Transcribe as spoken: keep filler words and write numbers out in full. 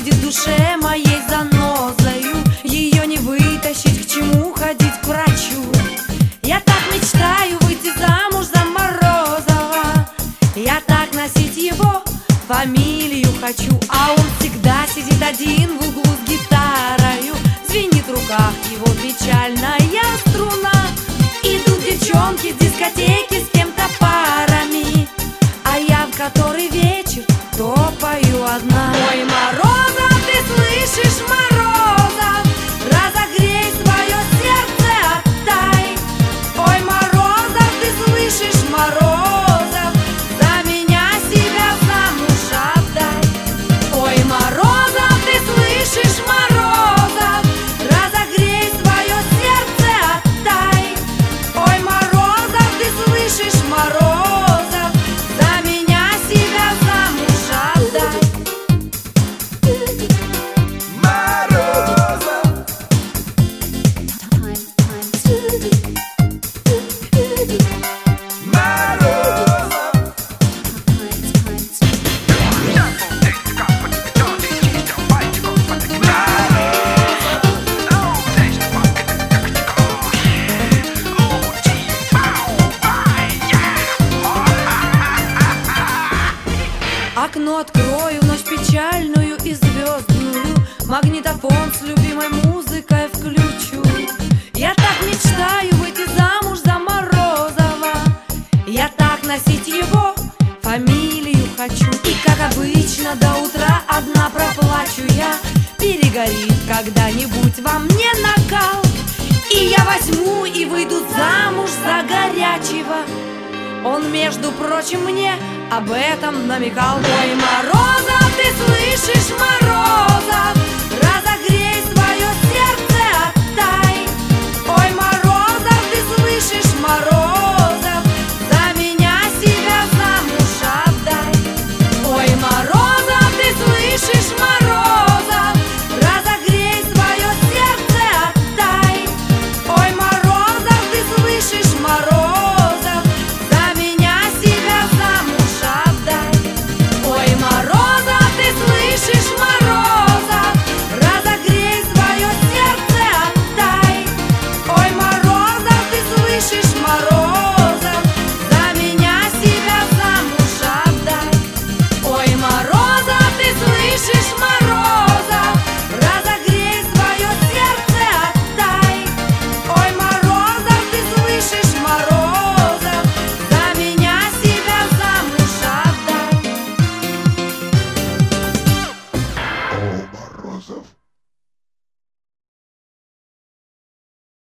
сидит в душе моей занозою. Ее не вытащить, к чему ходить к врачу. Я так мечтаю выйти замуж за Морозова. Я так носить его фамилию хочу. А он всегда сидит один в углу с гитарою. Звенит в руках его печальная струна. Идут девчонки с дискотеки с кем-то парами, а я в который вечер топаю одна. Ой, Морозов, ты слышишь, Морозов, разогрей свое сердце, отдай. Ой, Морозов, ты слышишь, Морозов, за меня себя замуж отдай. Ой, Морозов, ты слышишь, Морозов, разогрей свое сердце, отдай. Ой, Морозов, ты слышишь, Морозов, за меня себя замуж отдай. Окно открою, ночь печальную и звездную, магнитофон с любимой музыкой включу. Я так мечтаю выйти замуж за Морозова. Я так носить его фамилию хочу. И как обычно до утра одна проплачу я. Перегорит когда-нибудь во мне накал, и я возьму и выйду замуж за горячего. Он, между прочим, мне об этом намекал. Ой, Морозов,